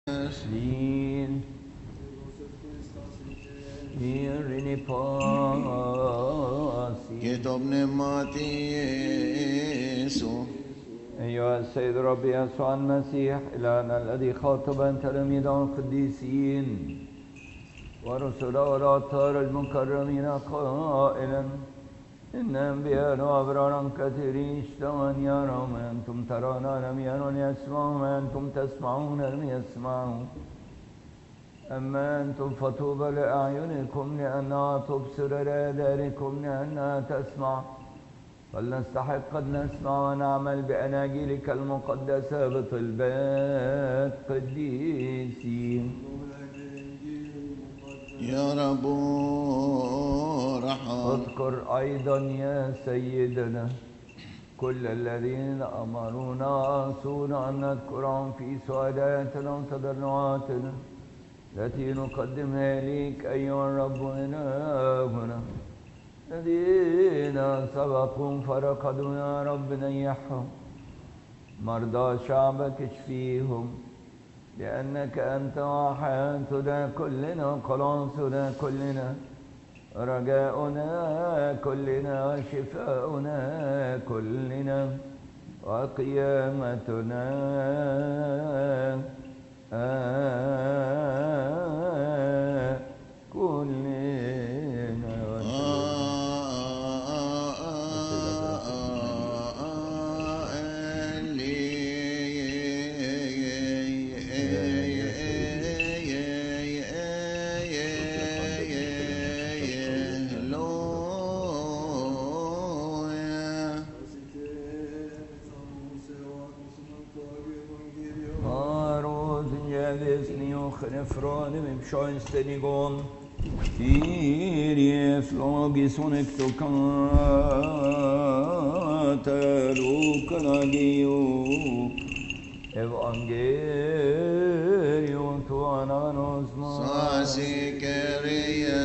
Sin Irini Pasi كتاب نعمتي يسوع. أيها السيد ربي يسوع المسيح إلهنا الذي خاطب تلاميذه القديسين ورسله والأطهار المكرمين قائلا إن أنبياء وأبرارا كثيرين اشتهوا أن يروا ما أنتم ترون لم يروا يسمعوا ما أنتم تسمعون لم يسمعوا أما أنتم فطوبى لأعينكم لأنها تبصر لآذانكم لأنها تسمع فلنستحق قد نسمع ونعمل بأناجيلك المقدسة بطلبات قديسين. يا رب رحم. اذكر أيضا يا سيدنا كل الذين أمرونا وأوصونا أن نذكرهم في سؤالاتنا وتضرعاتنا التي نقدمها إليك أيها الرب إلهنا. الذين سبقوا فرقدوا يا رب نيحهم، مرضى شعبك اشفيهم، لأنك أنت وحياتنا كلنا وخلاصنا كلنا رجاؤنا كلنا وشفاؤنا كلنا وقيامتنا Från Schönstenigon Kyrie flogison ektokater ukanagio Evangelium tuananos Sasikeria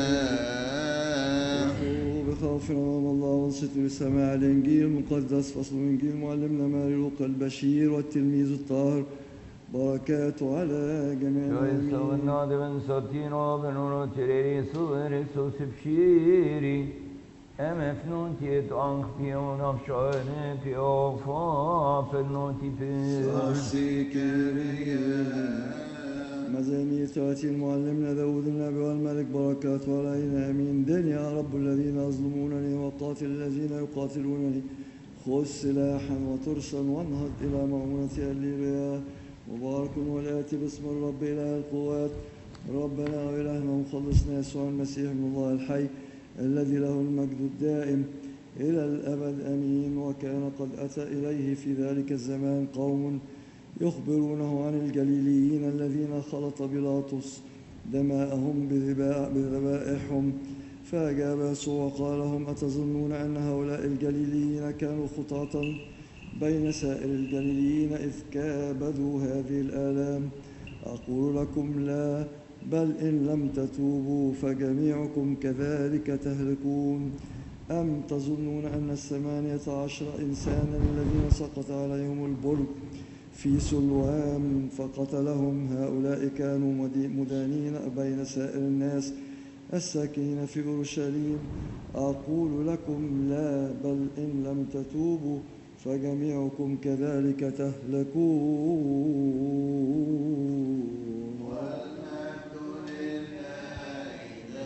بخوف أمام الله وانصتوا لسماع الإنجيل المقدس. فصل الإنجيل معلمنا ماري لوقا البشير والتلميذ الطاهر بركاته على جميع مزامير 30 معلمنا داود النبي والملك بركاته علينا امين. دين يا رب الذين يظلمونني وقاتل الذين يقاتلونني. خذ سلاحا وترسا وانهض الى مؤونة الليبيا. مبارك والآتي باسم الرب إله القوات ربنا وإلهنا ومخلصنا يسوع المسيح من الله الحي الذي له المجد الدائم إلى الأبد أمين. وكان قد أتى إليه في ذلك الزمان قوم يخبرونه عن الجليليين الذين خلط بيلاطس دماءهم بذبائحهم. فأجاب يسوع وقال لهم أتظنون أن هؤلاء الجليليين كانوا خطاة بين سائر الجليليين إذ كابدوا هذه الآلام؟ أقول لكم لا، بل إن لم تتوبوا فجميعكم كذلك تهلكون. أم تظنون أن 18 إنسانا الذين سقط عليهم البرج في سلوام فقتلهم هؤلاء كانوا مدانين بين سائر الناس الساكنين في أورشليم؟ أقول لكم لا، بل إن لم تتوبوا فجميعكم كذلك تهلكون. والمجد لله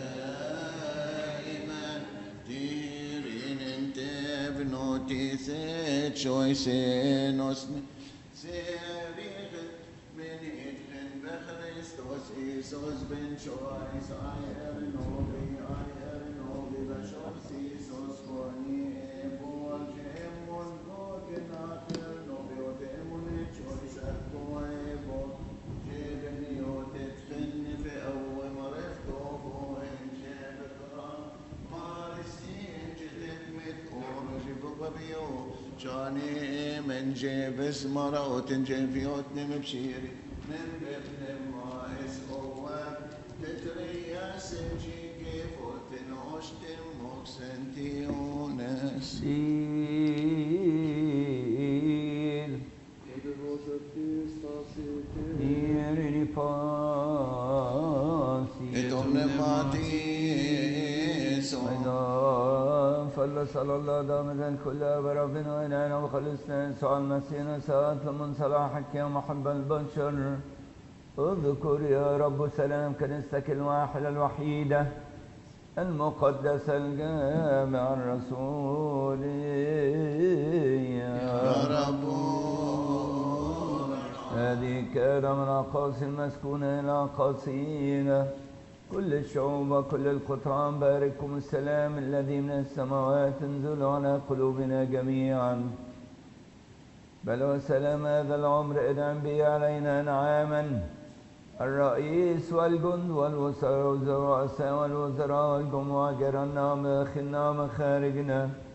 دائما. تيرين انت بنوتي سيت شوي سينوس سيريغ من إجن بخريستوس إيسوس بن شويس آير نوبي بشوف سيسوس كوني إبول جيمون موكن آخر نوبي وتيمون شويس أكوه إبول جيبني وتتخني في أول مرفتوفو إن جيبت رام مارسين جتتمت أورجي بقبيو جاني من جيبس مرأوت جيبيوت نمبشيري من ببن مايس قوة تتريا سنجي كيفوت نوشتم موكسنتيونس Irini صلى الله دائما كلها بربنا وإلهنا وخلصنا يسوع المسيح ساعات من صلاحك يا محب البشر. اذكر يا رب سلام كنيستك الواحدة الوحيدة المقدسة الجامع الرسولية يا رب هذه كان من أقاصي المسكونة إلى أقاصينا كل الشعوب وكل القطران بارككم السلام الذي من السماوات انزل على قلوبنا جميعا. بل وسلام هذا العمر انعم به علينا انعاما الرئيس والجند والرؤساء والوزراء والجموع جيراننا ومداخلنا ومخارجنا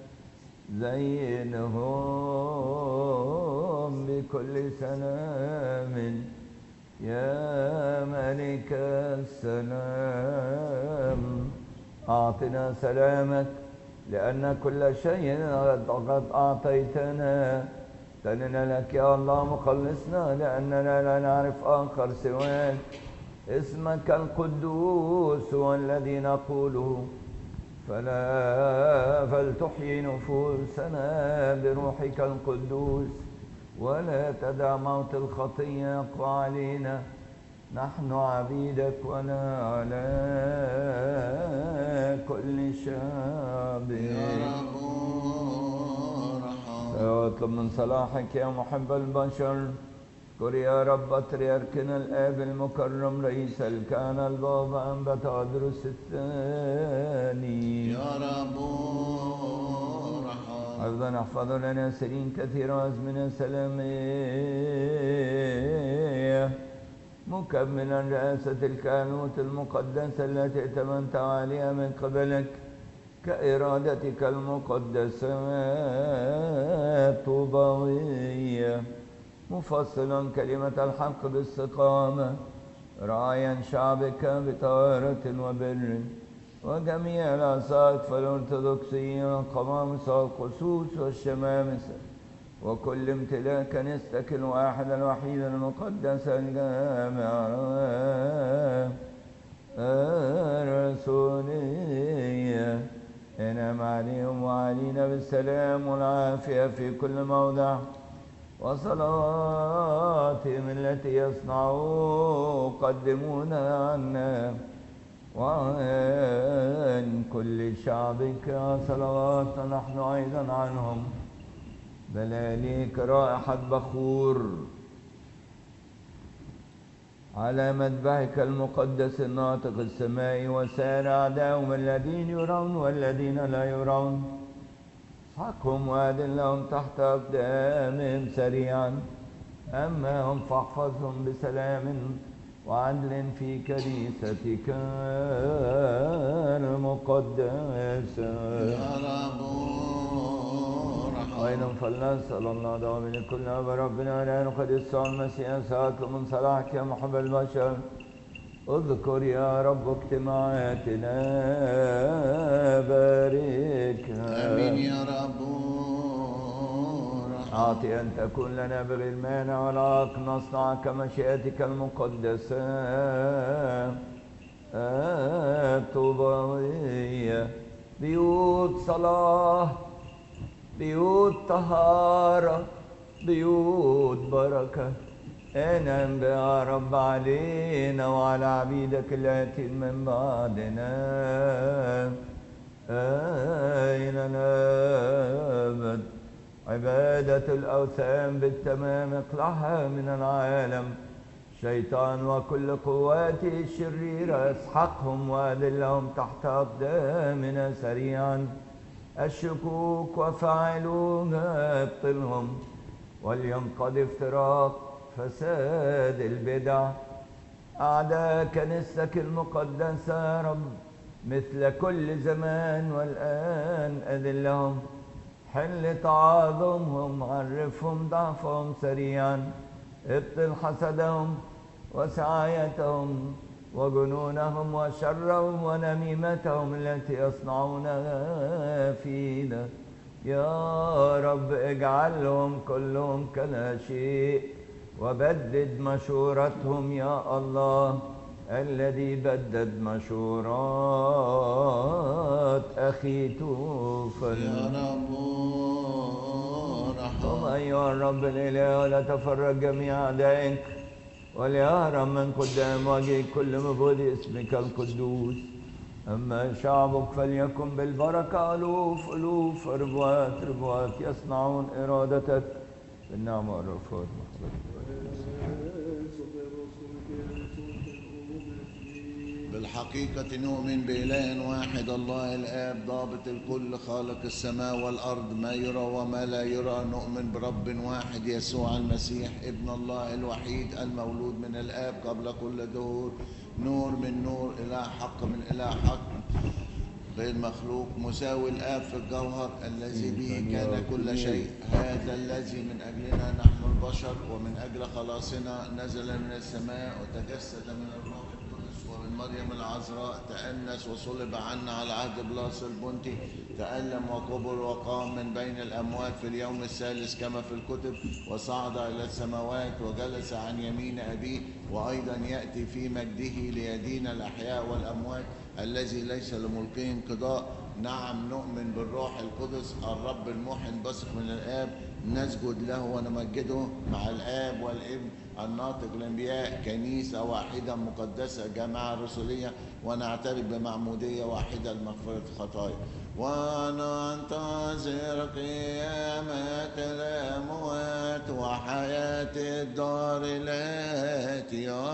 زينهم بكل سلام يا ملك السلام. أعطنا سلامك لأن كل شيء قد أعطيتنا تننا لك يا الله مخلصنا لأننا لا نعرف آخر سواك. اسمك القدوس هو الذي نقوله فلتحيي نفوسنا بروحك القدوس ولا تدع موت الخطية يقوى علينا نحن عبيدك ولا على كل شعب. يا رب اطلب من صلاحك يا محب البشر. اذكر يا رب بطريركنا الآب المكرم رئيس الكهنة البابا أنبا تدرس الثاني. يا رب أيضا احفظ لنا سنين كثيرة أزمنة سلامية مكملا رئاسة الكهنوت المقدسة التي ائتمنت عليها من قبلك كإرادتك المقدسة الطوبوية مفصلا كلمة الحق باستقامة راعيا شعبك بطهارة وبر وجميع الأساقفة الأرثوذكسية والقمامسة والقسوس والشمامسة وكل امتلاك كنيستك الواحدة الوحيدة المقدسة الجامعة الرسولية انعم عليهم وعلينا بالسلام والعافية في كل موضع وصلاتهم التي يصنعوا قدمونا عنا وعن كل شعبك صلوات نحن أيضا عنهم بل إليك رائحة بخور على مذبحك المقدس الناطق السمائي وسائر أعدائهم الذين يرون والذين لا يرون اسحقهم وأذلهم تحت أقدامهم سريعا أما هم فاحفظهم بسلام وعدل في كنيستك المقدسة. يا رب أيضا فلنسأل الله دائما كل ربنا لا نقدس يسوع المسيح ساعات من صلاحك يا محب البشر. اذكر يا رب اجتماعاتنا باركها. آمين يا رب أعطي أن تكون لنا بغير مانع ولا عائق نصنع كمشيئتك المقدسة الطوبوية بيوت صلاة بيوت طهارة بيوت بركة انعم يا رب علينا وعلى عبيدك الآتين من بعدنا إلى الأبد. عبادة الأوثان بالتمام اقلعها من العالم شيطان وكل قواته الشريرة اسحقهم وأذلهم تحت أقدامنا سريعا. الشكوك وفاعلوها ابطلهم ولينقض افتراق فساد البدع. أعداء كنيستك المقدسة يا رب مثل كل زمان والآن أذلهم حل تعاظمهم عرفهم ضعفهم سريعا ابطل حسدهم وسعايتهم وجنونهم وشرهم ونميمتهم التي يصنعونها فينا. يا رب اجعلهم كلهم كلا شيء وبدد مشورتهم يا الله الذي بدد مشورات أخي توفل. يا رب ثم ارحم. أيها الرب الإله ولا تفرج جميع أعدائك وليهرم من قدام وجهك كل مبود اسمك القدوس. أما شعبك فليكن بالبركة ألوف ألوف ربوات ربوات يصنعون إرادتك بالنعمة والرفات. بالحقيقة نؤمن بإله واحد الله الآب ضابط الكل خالق السماء والأرض ما يرى وما لا يرى. نؤمن برب واحد يسوع المسيح ابن الله الوحيد المولود من الآب قبل كل دهور، نور من نور، إله حق من إله حق، غير مخلوق، مساوي الآب في الجوهر، الذي به كان كل شيء. هذا الذي من أجلنا نحن البشر ومن أجل خلاصنا نزل من السماء وتجسد من الروح القدس ومن مريم العذراء، تأنس وصلب عنا على عهد بلاس البنطي، تألم وكبر وقام من بين الأموات في اليوم الثالث كما في الكتب، وصعد إلى السماوات وجلس عن يمين أبيه، وأيضا يأتي في مجده ليدين الأحياء والأموات، الذي ليس لملكه انقضاء. نعم نؤمن بالروح القدس الرب المحن بثق من الآب، نسجد له ونمجده مع الآب والابن الناطق الأنبياء، كنيسة واحدة مقدسة جماعة رسولية، ونعترف بمعمودية واحدة لمغفرة الخطايا، وننتظر قيامة الأموات وحياة الدار الآتية.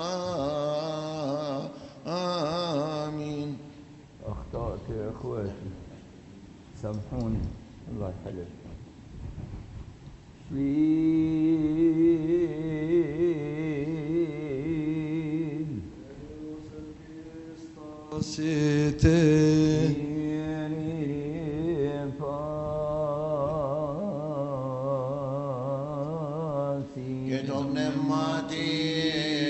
آمين. أخطأت يا إخواتي سامحوني الله يحلل. Che domne mati